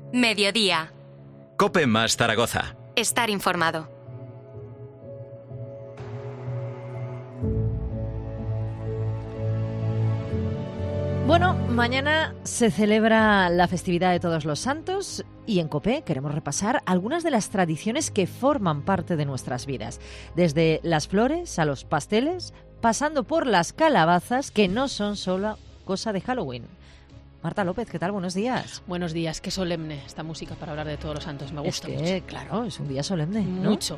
Mediodía. COPE más Zaragoza. Estar informado. Bueno, mañana se celebra la festividad de Todos los Santos y en COPE queremos repasar algunas de las tradiciones que forman parte de nuestras vidas. Desde las flores a los pasteles, pasando por las calabazas, que no son solo cosa de Halloween. Marta López, ¿qué tal? Buenos días. Buenos días, qué solemne esta música para hablar de Todos los Santos, me gusta mucho. Claro, es un día solemne, ¿no? Mucho.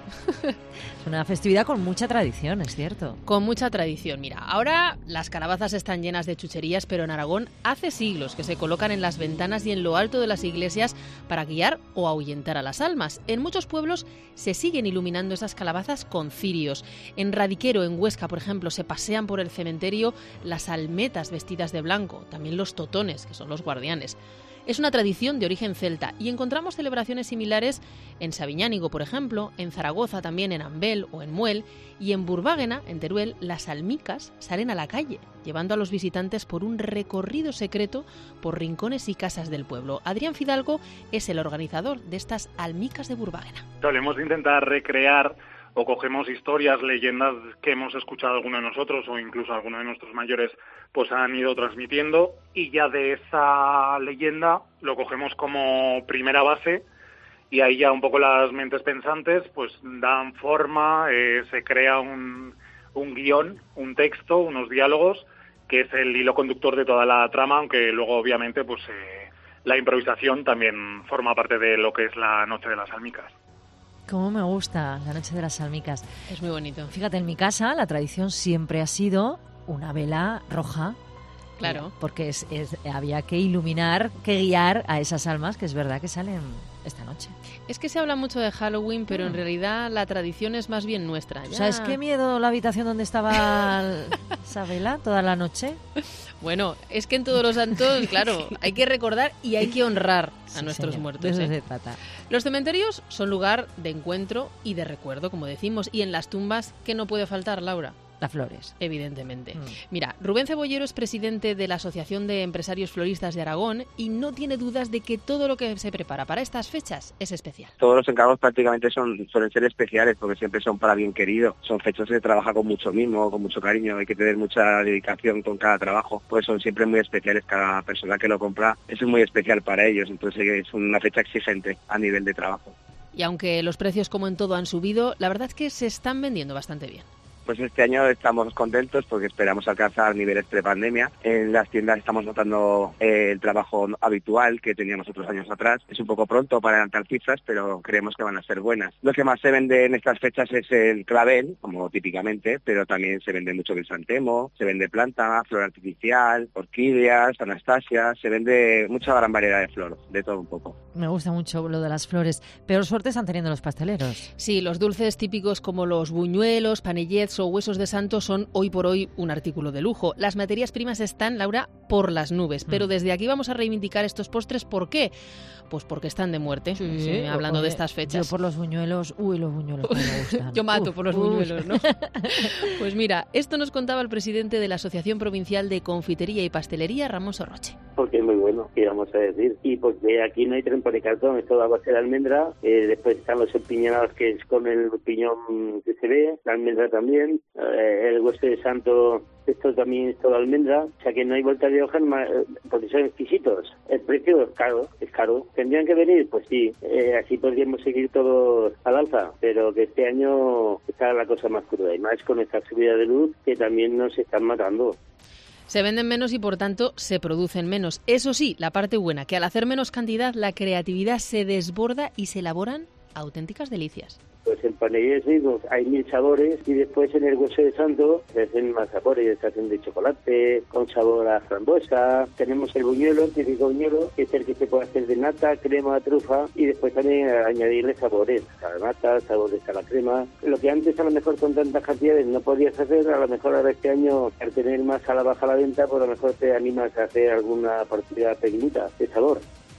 Es una festividad con mucha tradición, es cierto. Con mucha tradición. Mira, ahora las calabazas están llenas de chucherías, pero en Aragón hace siglos que se colocan en las ventanas y en lo alto de las iglesias para guiar o ahuyentar a las almas. En muchos pueblos se siguen iluminando esas calabazas con cirios. En Radiquero, en Huesca, por ejemplo, se pasean por el cementerio las almetas vestidas de blanco, también los totones, que son los guardianes. Es una tradición de origen celta y encontramos celebraciones similares en Sabiñánigo, por ejemplo, en Zaragoza también, en Ambel o en Muel, y en Burbáguena, en Teruel, las almicas salen a la calle, llevando a los visitantes por un recorrido secreto por rincones y casas del pueblo. Adrián Fidalgo es el organizador de estas almicas de Burbáguena. Solemos intentar recrear o cogemos historias, leyendas que hemos escuchado alguno de nosotros o incluso alguno de nuestros mayores pues han ido transmitiendo, y ya de esa leyenda lo cogemos como primera base y ahí ya un poco las mentes pensantes pues dan forma, se crea un guión, un texto, unos diálogos, que es el hilo conductor de toda la trama, aunque luego obviamente pues la improvisación también forma parte de lo que es la Noche de las Almicas. Cómo me gusta la Noche de las Almicas. Es muy bonito. Fíjate, en mi casa la tradición siempre ha sido una vela roja. Claro. Porque había que iluminar, que guiar a esas almas que es verdad que salen esta noche. Es que se habla mucho de Halloween, pero en realidad la tradición es más bien nuestra. Ya... ¿Sabes qué miedo la habitación donde estaba esa vela toda la noche? Bueno, es que en Todos los Santos, claro, hay que recordar y hay que honrar a nuestros muertos. De eso se trata. Los cementerios son lugar de encuentro y de recuerdo, como decimos, y en las tumbas, ¿qué no puede faltar, Laura? Las flores. Evidentemente. Mira, Rubén Cebollero es presidente de la Asociación de Empresarios Floristas de Aragón y no tiene dudas de que todo lo que se prepara para estas fechas es especial. Todos los encargos prácticamente suelen ser especiales porque siempre son para bien querido. Son fechas que se trabaja con mucho mimo, con mucho cariño, hay que tener mucha dedicación con cada trabajo, pues son siempre muy especiales. Cada persona que lo compra, eso es muy especial para ellos, entonces es una fecha exigente a nivel de trabajo. Y aunque los precios como en todo han subido, la verdad es que se están vendiendo bastante bien. Pues este año estamos contentos porque esperamos alcanzar niveles prepandemia. En las tiendas estamos notando el trabajo habitual que teníamos otros años atrás. Es un poco pronto para adelantar cifras, pero creemos que van a ser buenas. Lo que más se vende en estas fechas es el clavel, como típicamente, pero también se vende mucho crisantemo, se vende planta, flor artificial, orquídeas, anastasias, se vende mucha gran variedad de flor, de todo un poco. Me gusta mucho lo de las flores. Peor suerte están teniendo los pasteleros. Sí, los dulces típicos como los buñuelos, panellets o huesos de santo son hoy por hoy un artículo de lujo. Las materias primas están, Laura, por las nubes. Pero desde aquí vamos a reivindicar estos postres. ¿Por qué? Pues porque están de muerte, sí, hablando de estas fechas. Yo por los buñuelos, los buñuelos que me gustan. Yo mato por los buñuelos, ¿no? Pues mira, esto nos contaba el presidente de la Asociación Provincial de Confitería y Pastelería, Ramón Sorroche. Porque es muy bueno, ¿qué vamos a decir? Y porque aquí no hay trempo de cartón, es todo a base de almendra, después están los empiñonados, que es con el piñón que se ve, la almendra también, el hueso de santo, esto también es todo almendra, o sea que no hay vuelta de hoja, porque son exquisitos. El precio es caro. ¿Tendrían que venir? Pues sí, así podríamos seguir todos al alza, pero que este año está la cosa más cruda, y más con esta subida de luz que también nos están matando. Se venden menos y por tanto se producen menos. Eso sí, la parte buena, que al hacer menos cantidad la creatividad se desborda y se elaboran auténticas delicias. Pues en panelleros hay 1000 sabores y después en el hueso de santo se hacen más sabores, se hacen de chocolate, con sabor a frambuesa. Tenemos el buñuelo, el típico buñuelo, que es el que se puede hacer de nata, crema, trufa y después también añadirle sabores, a la nata, sabores a la crema. Lo que antes a lo mejor con tantas cantidades no podías hacer, a lo mejor ahora este año al tener más a la baja la venta, pues a lo mejor te animas a hacer alguna partida pequeñita de sabor.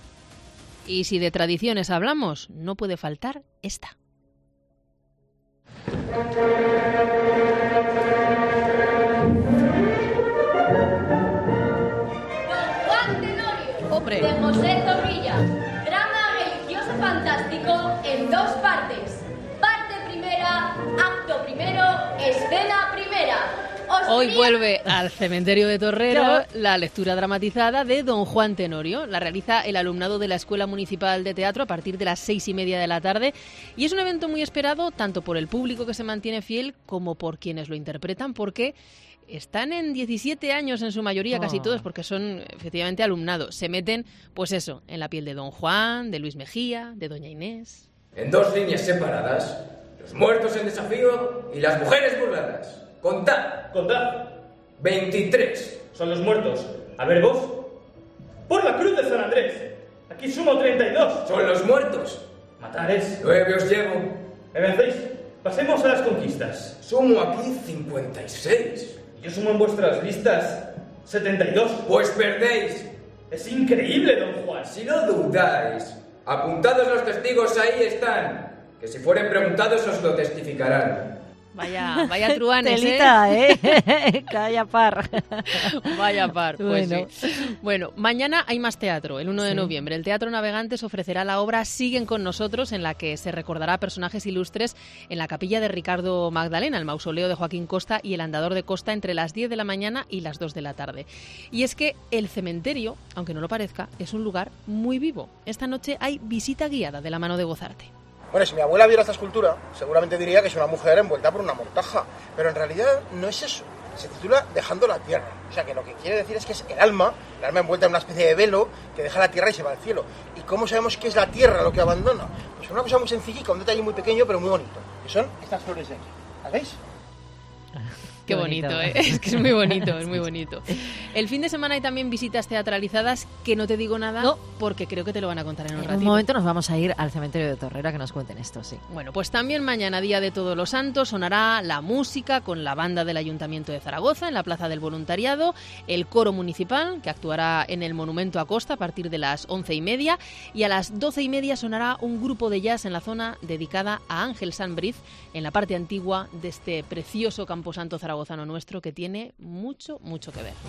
Y si de tradiciones hablamos, no puede faltar esta. Don Juan Tenorio, ¡hombre! de José Zorrilla, gran Hoy vuelve al cementerio de Torrero la lectura dramatizada de Don Juan Tenorio. La realiza el alumnado de la Escuela Municipal de Teatro a partir de las 6:30 de la tarde y es un evento muy esperado tanto por el público que se mantiene fiel como por quienes lo interpretan, porque están en 17 años en su mayoría, casi todos, porque son efectivamente alumnados. Se meten, pues eso, en la piel de Don Juan, de Luis Mejía, de Doña Inés. En 2 líneas separadas, los muertos en desafío y las mujeres burladas. Contad. 23. Son los muertos. A ver vos. Por la cruz de San Andrés. Aquí sumo 32. Son los muertos. Matares. 9 os llevo. ¿Me vencéis? Pasemos a las conquistas. Sumo aquí 56. Yo sumo en vuestras listas 72. Pues perdéis. Es increíble, don Juan. Si no dudáis, apuntados los testigos ahí están, que si fueren preguntados os lo testificarán. Vaya truanes, Telita, Calla par. Vaya par, pues bueno. Sí. Bueno, mañana hay más teatro, el 1 de noviembre. El Teatro Navegantes ofrecerá la obra Siguen con nosotros, en la que se recordará personajes ilustres en la capilla de Ricardo Magdalena, el mausoleo de Joaquín Costa y el Andador de Costa entre las 10 de la mañana y las 2 de la tarde. Y es que el cementerio, aunque no lo parezca, es un lugar muy vivo. Esta noche hay visita guiada de la mano de Gozarte. Bueno, si mi abuela viera esta escultura, seguramente diría que es una mujer envuelta por una mortaja, pero en realidad no es eso. Se titula Dejando la Tierra. O sea, que lo que quiere decir es que es el alma envuelta en una especie de velo que deja la Tierra y se va al cielo. ¿Y cómo sabemos que es la Tierra lo que abandona? Pues una cosa muy sencilla, un detalle muy pequeño, pero muy bonito. Que son estas flores de aquí. ¿Las veis? Qué bonito, ¿eh? Es que es muy bonito, es muy bonito. El fin de semana hay también visitas teatralizadas que no te digo nada porque creo que te lo van a contar en un ratito. En un momento nos vamos a ir al cementerio de Torrero a que nos cuenten esto, sí. Bueno, pues también mañana, Día de Todos los Santos, sonará la música con la banda del Ayuntamiento de Zaragoza en la Plaza del Voluntariado, el coro municipal que actuará en el Monumento a Costa a partir de las 11:30 y a las 12:30 sonará un grupo de jazz en la zona dedicada a Ángel Sanbriz en la parte antigua de este precioso camposanto zaragozano nuestro que tiene mucho, mucho que ver.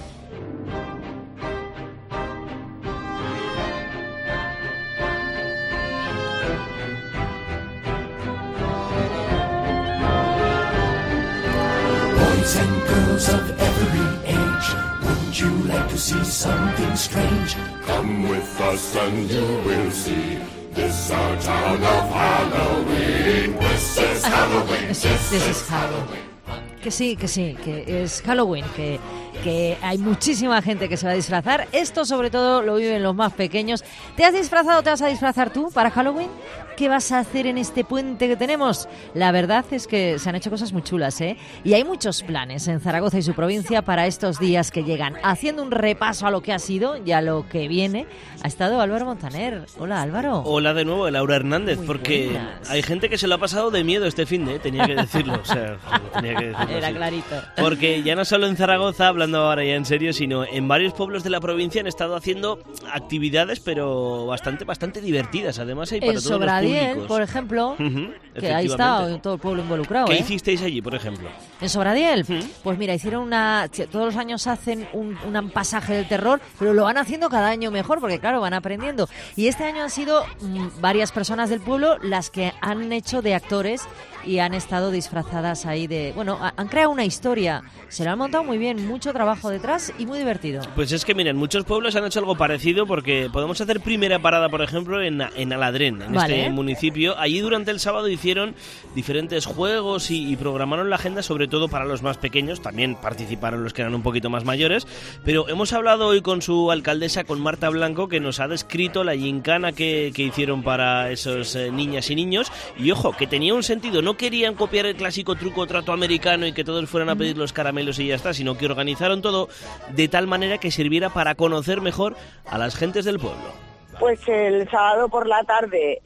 Boys and girls of every age, wouldn't you like to see something strange? Come with us and you will see. This our town of Halloween. This is Halloween. This is Halloween. Que sí, que es Halloween, que hay muchísima gente que se va a disfrazar. Esto sobre todo lo viven los más pequeños. ¿Te has disfrazado o te vas a disfrazar tú para Halloween? ¿Qué vas a hacer en este puente que tenemos? La verdad es que se han hecho cosas muy chulas, ¿eh? Y hay muchos planes en Zaragoza y su provincia para estos días que llegan. Haciendo un repaso a lo que ha sido y a lo que viene, ha estado Álvaro Montaner. Hola, Álvaro. Hola de nuevo, Laura Hernández, Muy porque buenas. hay gente que se lo ha pasado de miedo este finde, tenía que decirlo, o sea, tenía que decirlo. Era así. clarito. Porque ya no solo en Zaragoza, hablando ahora ya en serio, sino en varios pueblos de la provincia han estado haciendo actividades, pero bastante divertidas. Además hay para En todos los Sobradiel, públicos. por ejemplo, que ahí está Efectivamente. todo el pueblo involucrado. ¿Qué ¿eh? hicisteis allí, por ejemplo? En Sobradiel, pues mira, hicieron todos los años hacen un pasaje del terror, pero lo van haciendo cada año mejor, porque claro, van aprendiendo. Y este año han sido varias personas del pueblo las que han hecho de actores y han estado disfrazadas ahí de... Bueno, han creado una historia, se lo han montado muy bien, mucho trabajo detrás y muy divertido. Pues es que, miren, muchos pueblos han hecho algo parecido porque podemos hacer primera parada, por ejemplo, en Aladrén, en este municipio. Allí durante el sábado hicieron diferentes juegos y programaron la agenda, sobre todo para los más pequeños. También participaron los que eran un poquito más mayores. Pero hemos hablado hoy con su alcaldesa, con Marta Blanco, que nos ha descrito la gincana que hicieron para esos niñas y niños. Y ojo, que tenía un sentido. No querían copiar el clásico truco o trato americano y que todos fueran a pedir los caramelos y ya está, sino que organizaron todo de tal manera que sirviera para conocer mejor a las gentes del pueblo. Pues el sábado por la tarde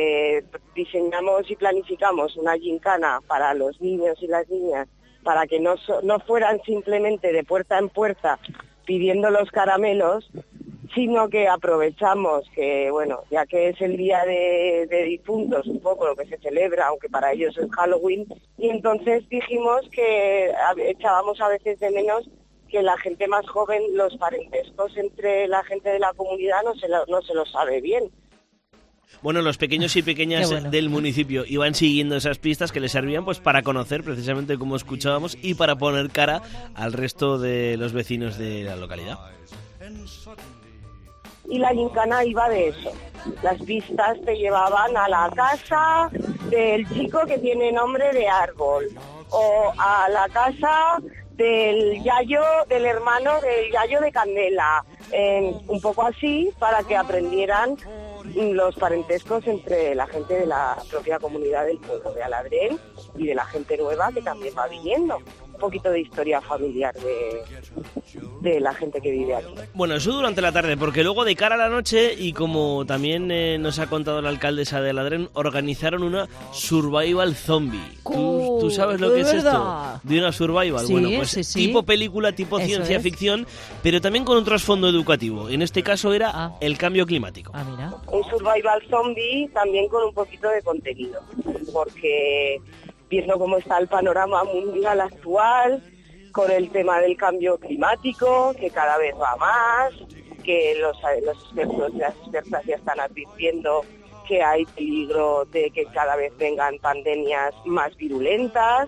diseñamos y planificamos una gincana para los niños y las niñas, para que no fueran simplemente de puerta en puerta pidiendo los caramelos, sino que aprovechamos que, bueno, ya que es el día de difuntos, un poco lo que se celebra, aunque para ellos es Halloween, y entonces dijimos que echábamos a veces de menos que la gente más joven, los parentescos entre la gente de la comunidad no se lo sabe bien. Bueno, los pequeños y pequeñas del municipio iban siguiendo esas pistas que les servían pues para conocer precisamente como escuchábamos y para poner cara al resto de los vecinos de la localidad. Y la gincana iba de eso. Las pistas te llevaban a la casa del chico que tiene nombre de árbol o a la casa del yayo, del hermano del yayo de Candela, un poco así para que aprendieran los parentescos entre la gente de la propia comunidad del pueblo de Aladrén y de la gente nueva que también va viniendo. Un poquito de historia familiar de la gente que vive aquí. Bueno, eso durante la tarde, porque luego de cara a la noche, y como también nos ha contado la alcaldesa de Aladrén, organizaron una survival zombie. ¿Tú sabes lo que es esto? De una survival. Sí, bueno, pues sí. tipo película, tipo Eso ciencia ficción, pero también con un trasfondo educativo. En este caso era el cambio climático. Mira. Un survival zombie también con un poquito de contenido, porque viendo cómo está el panorama mundial actual, con el tema del cambio climático, que cada vez va más, que los expertos y las expertas ya están advirtiendo que hay peligro de que cada vez vengan pandemias más virulentas,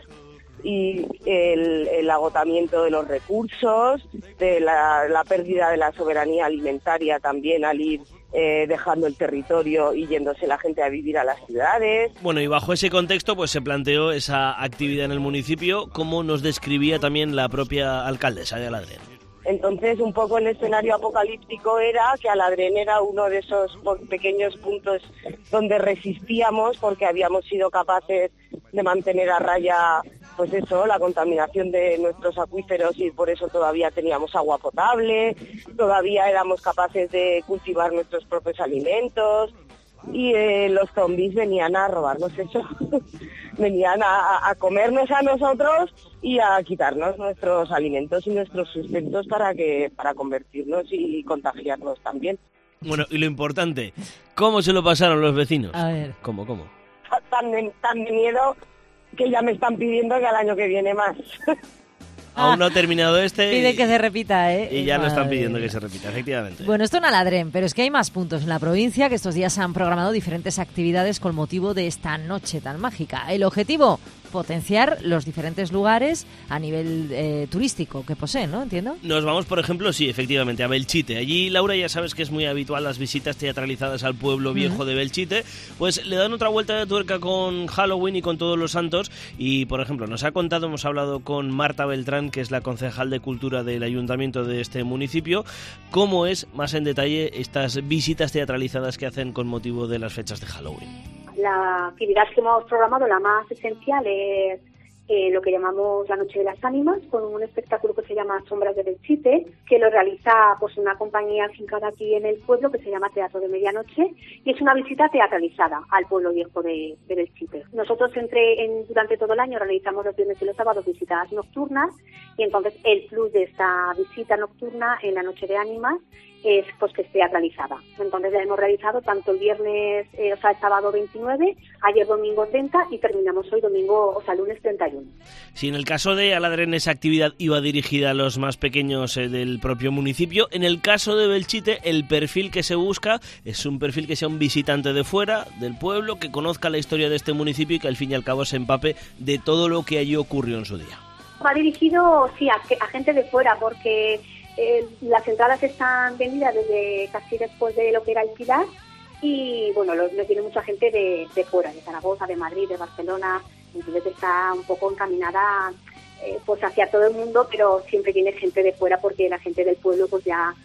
y el agotamiento de los recursos, de la pérdida de la soberanía alimentaria también al ir dejando el territorio y yéndose la gente a vivir a las ciudades. Bueno, y bajo ese contexto pues se planteó esa actividad en el municipio, como nos describía también la propia alcaldesa de Aladrén. Entonces, un poco el escenario apocalíptico era que Aladrén era uno de esos pequeños puntos donde resistíamos, porque habíamos sido capaces de mantener a raya, pues eso, la contaminación de nuestros acuíferos, y por eso todavía teníamos agua potable, todavía éramos capaces de cultivar nuestros propios alimentos, y los zombies venían a robarnos eso. Venían a comernos a nosotros y a quitarnos nuestros alimentos y nuestros sustentos para convertirnos y contagiarnos también. Bueno, y lo importante, ¿cómo se lo pasaron los vecinos? A ver. ¿Cómo? Tan de miedo que ya me están pidiendo que al año que viene más. Aún no ha terminado este. Pide que se repita, ¿eh? Y ya lo están pidiendo que se repita, efectivamente. Bueno, esto en Aladrén, pero es que hay más puntos en la provincia, que estos días se han programado diferentes actividades con motivo de esta noche tan mágica. El objetivo, potenciar los diferentes lugares a nivel turístico que poseen, ¿no? ¿Entiendo? Nos vamos, por ejemplo, sí, efectivamente, a Belchite. Allí, Laura, ya sabes que es muy habitual las visitas teatralizadas al pueblo viejo de Belchite. Pues le dan otra vuelta de tuerca con Halloween y con Todos los Santos. Y, por ejemplo, nos ha contado, hemos hablado con Marta Beltrán, que es la concejal de Cultura del Ayuntamiento de este municipio, cómo es más en detalle estas visitas teatralizadas que hacen con motivo de las fechas de Halloween. La actividad que hemos programado, la más esencial, es lo que llamamos la Noche de las Ánimas, con un espectáculo que se llama Sombras de Belchite, que lo realiza pues una compañía afincada aquí en el pueblo que se llama Teatro de Medianoche, y es una visita teatralizada al pueblo viejo de Belchite. Nosotros durante todo el año realizamos los viernes y los sábados visitas nocturnas, y entonces el plus de esta visita nocturna en la Noche de Ánimas es pues que es teatralizada. Entonces la hemos realizado tanto el viernes, el sábado 29, ayer domingo 30 y terminamos hoy lunes 31. Si en el caso de Aladrén esa actividad iba dirigida a los más pequeños del propio municipio, en el caso de Belchite el perfil que se busca es un perfil que sea un visitante de fuera del pueblo, que conozca la historia de este municipio y que al fin y al cabo se empape de todo lo que allí ocurrió en su día. Va dirigido, sí, a gente de fuera, porque las entradas están vendidas desde casi después de lo que era el Pilar, y bueno, nos viene mucha gente de fuera, de Zaragoza, de Madrid, de Barcelona. Entonces está un poco encaminada pues hacia todo el mundo, pero siempre viene gente de fuera, porque la gente del pueblo pues ya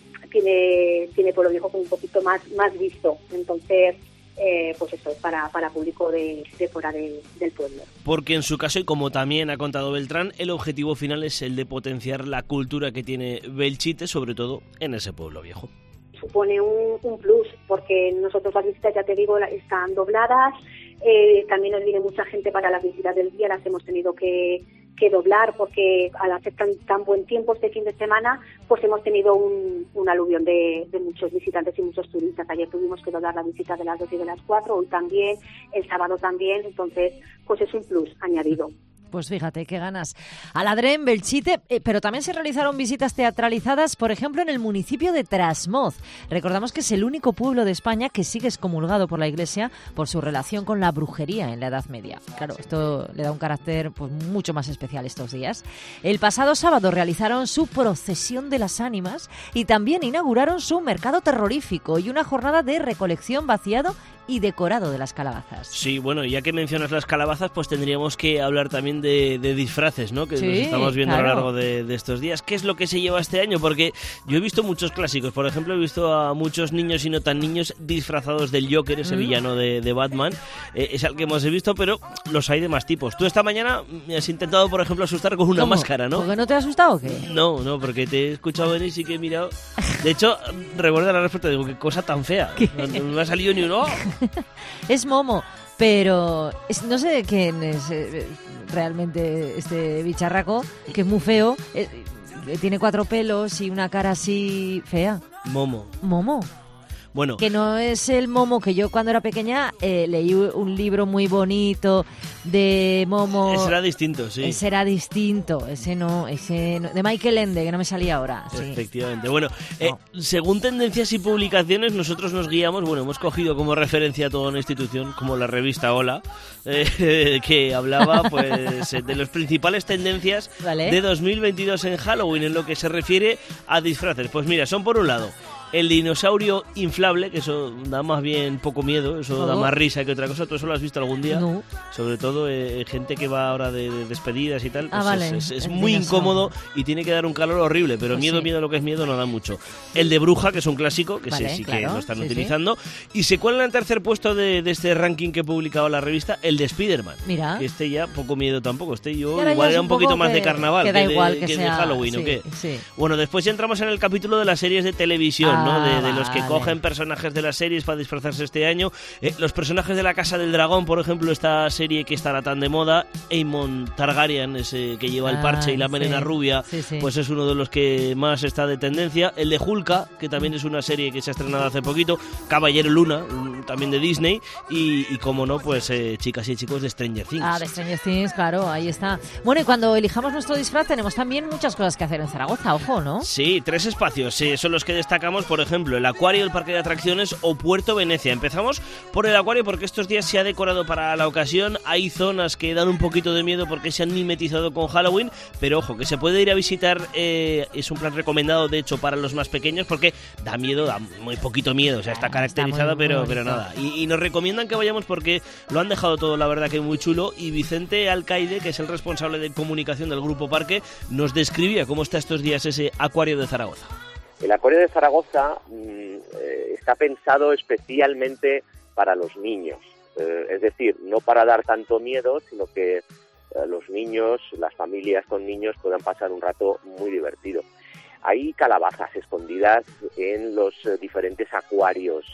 tiene Pueblo Viejo como un poquito más visto. Entonces pues eso es para público de fuera del pueblo. Porque en su caso, y como también ha contado Beltrán, el objetivo final es el de potenciar la cultura que tiene Belchite, sobre todo en ese pueblo viejo. Supone un plus, porque nosotros las visitas, ya te digo, están dobladas. También nos viene mucha gente para las visitas del día, las hemos tenido que doblar, porque al hacer tan buen tiempo este fin de semana, pues hemos tenido un aluvión de muchos visitantes y muchos turistas. Ayer tuvimos que doblar la visita de las 2 y de las 4, hoy también, el sábado también, entonces pues es un plus añadido. Pues fíjate, qué ganas. Aladrén, Belchite, pero también se realizaron visitas teatralizadas, por ejemplo, en el municipio de Trasmoz. Recordamos que es el único pueblo de España que sigue excomulgado por la Iglesia por su relación con la brujería en la Edad Media. Claro, esto le da un carácter pues mucho más especial estos días. El pasado sábado realizaron su procesión de las ánimas y también inauguraron su mercado terrorífico y una jornada de recolección, vaciado y decorado de las calabazas. Sí, bueno, ya que mencionas las calabazas, pues tendríamos que hablar también de disfraces, ¿no? Que sí, nos estamos viendo claro. a lo largo de estos días. ¿Qué es lo que se lleva este año? Porque yo he visto muchos clásicos. Por ejemplo, he visto a muchos niños y no tan niños disfrazados del Joker, ese villano de Batman. Es al que hemos visto, pero los hay de más tipos. Tú esta mañana me has intentado, por ejemplo, asustar con una máscara, ¿no? ¿Por qué no te has asustado o qué? No, porque te he escuchado venir y sí que he mirado. De hecho, recuerda la respuesta, digo, qué cosa tan fea. No me ha salido ni uno. Es Momo, pero no sé de quién es realmente este bicharraco, que es muy feo, tiene 4 pelos y una cara así fea. Momo. Bueno. Que no es el Momo que yo cuando era pequeña leí un libro muy bonito de Momo. Ese era distinto, sí. Ese era distinto, ese no. De Michael Ende, que no me salía ahora. Sí. Efectivamente. Bueno, según tendencias y publicaciones, nosotros nos guiamos, hemos cogido como referencia a toda una institución, como la revista Hola, que hablaba pues de las principales tendencias de 2022 en Halloween, en lo que se refiere a disfraces. Pues mira, son por un lado el dinosaurio inflable, que eso da más bien poco miedo, eso da más risa que otra cosa. ¿Tú eso lo has visto algún día? No. Sobre todo gente que va ahora de despedidas y tal, pues vale. es muy incómodo y tiene que dar un calor horrible, pero pues miedo, lo que es miedo no da mucho. El de bruja, que es un clásico, que sí que lo están utilizando. Y se cuela en el tercer puesto de este ranking que publicaba la revista, el de Spider-Man. Mira. Que este ya poco miedo tampoco. Yo igual era un poquito más de carnaval que de Halloween, ¿o qué? Sí. Bueno, después ya entramos en el capítulo de las series de televisión, ¿no? De los que vale. cogen personajes de las series para disfrazarse este año. Los personajes de la Casa del Dragón, por ejemplo, esta serie que estará tan de moda, Aemon Targaryen, ese que lleva el parche y la melena rubia, pues es uno de los que más está de tendencia. El de Hulka, que también es una serie que se ha estrenado hace poquito. Caballero Luna, también de Disney. Y como no, pues chicas y chicos de Stranger Things. De Stranger Things, claro, ahí está. Bueno, y cuando elijamos nuestro disfraz tenemos también muchas cosas que hacer en Zaragoza, ojo, ¿no? Sí, 3 espacios son los que destacamos, por ejemplo, el acuario, el parque de atracciones o Puerto Venecia. Empezamos por el acuario porque estos días se ha decorado para la ocasión. Hay zonas que dan un poquito de miedo porque se han mimetizado con Halloween, pero ojo, que se puede ir a visitar, es un plan recomendado de hecho para los más pequeños porque da miedo, da muy poquito miedo, o sea, está caracterizado, pero nada. Y nos recomiendan que vayamos porque lo han dejado todo, la verdad, que muy chulo. Y Vicente Alcaide, que es el responsable de comunicación del Grupo Parque, nos describía cómo está estos días ese acuario de Zaragoza. El acuario de Zaragoza está pensado especialmente para los niños, es decir, no para dar tanto miedo, sino que los niños, las familias con niños puedan pasar un rato muy divertido. Hay calabazas escondidas en los diferentes acuarios.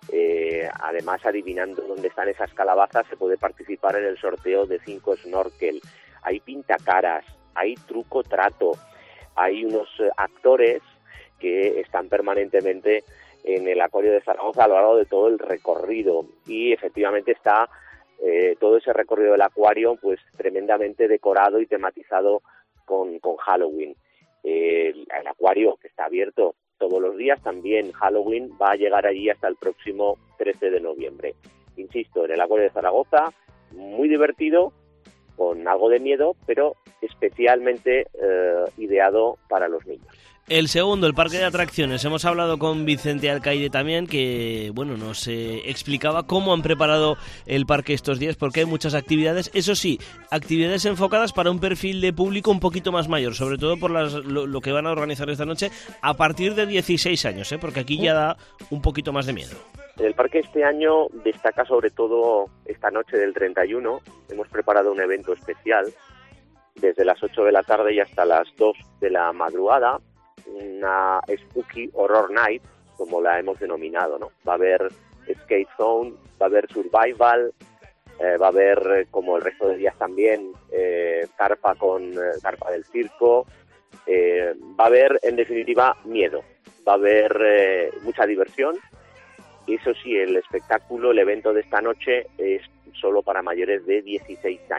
Además, adivinando dónde están esas calabazas, se puede participar en el sorteo de 5 snorkel. Hay pintacaras, hay truco trato, hay unos actores que están permanentemente en el acuario de Zaragoza a lo largo de todo el recorrido, y efectivamente está todo ese recorrido del acuario pues tremendamente decorado y tematizado con Halloween. El acuario, que está abierto todos los días, también Halloween va a llegar allí hasta el próximo 13 de noviembre. Insisto, en el acuario de Zaragoza, muy divertido, con algo de miedo, pero especialmente ideado para los niños. El segundo, el parque de atracciones. Hemos hablado con Vicente Alcaide también, que nos explicaba cómo han preparado el parque estos días, porque hay muchas actividades. Eso sí, actividades enfocadas para un perfil de público un poquito más mayor, sobre todo por lo que van a organizar esta noche a partir de 16 años, porque aquí ya da un poquito más de miedo. El parque este año destaca sobre todo esta noche del 31. Hemos preparado un evento especial desde las 8 de la tarde y hasta las 2 de la madrugada. Una Spooky Horror Night, como la hemos denominado, ¿no? Va a haber Skate Zone, va a haber Survival, va a haber, como el resto de días también, carpa del circo, va a haber, en definitiva, miedo, va a haber mucha diversión. Eso sí, el espectáculo, el evento de esta noche es solo para mayores de 16 años.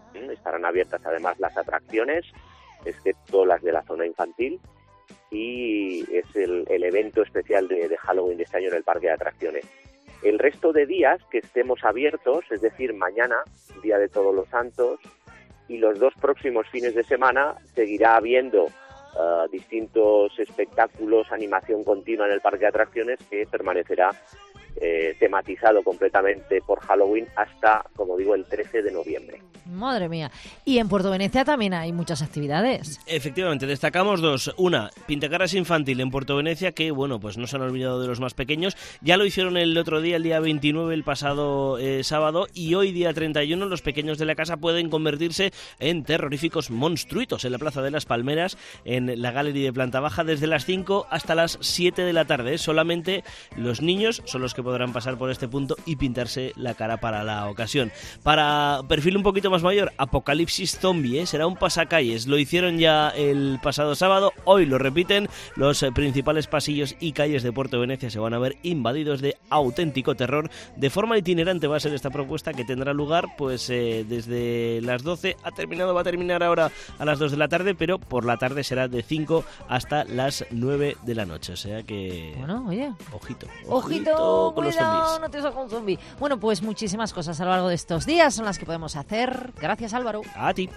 Estarán abiertas además las atracciones, excepto las de la zona infantil, y es el evento especial de Halloween de este año en el parque de atracciones. El resto de días que estemos abiertos, es decir, mañana, Día de Todos los Santos, y los 2 próximos fines de semana, seguirá habiendo distintos espectáculos, animación continua en el parque de atracciones, que permanecerá tematizado completamente por Halloween hasta, como digo, el 13 de noviembre. Madre mía. Y en Puerto Venecia también hay muchas actividades. Efectivamente, destacamos 2. Una, Pintacaras Infantil en Puerto Venecia, que bueno, pues no se han olvidado de los más pequeños. Ya lo hicieron el otro día, el día 29, el pasado sábado, y hoy, día 31, los pequeños de la casa pueden convertirse en terroríficos monstruitos en la Plaza de las Palmeras, en la Galería de planta baja, desde las 5 hasta las 7 de la tarde. Solamente los niños son los que podrán pasar por este punto y pintarse la cara para la ocasión. Para perfil un poquito más mayor, Apocalipsis Zombie, será un pasacalles. Lo hicieron ya el pasado sábado, hoy lo repiten. Los principales pasillos y calles de Puerto Venecia se van a ver invadidos de auténtico terror. De forma itinerante va a ser esta propuesta, que tendrá lugar pues desde las 12, va a terminar ahora a las 2 de la tarde, pero por la tarde será de 5 hasta las 9 de la noche. O sea que... Bueno, oye. Ojito Cuidado, no te saca un zombie. Bueno, pues muchísimas cosas a lo largo de estos días son las que podemos hacer. Gracias, Álvaro. A ti.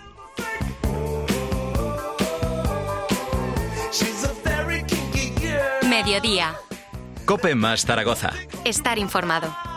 Mediodía. Cope más Zaragoza. Estar informado.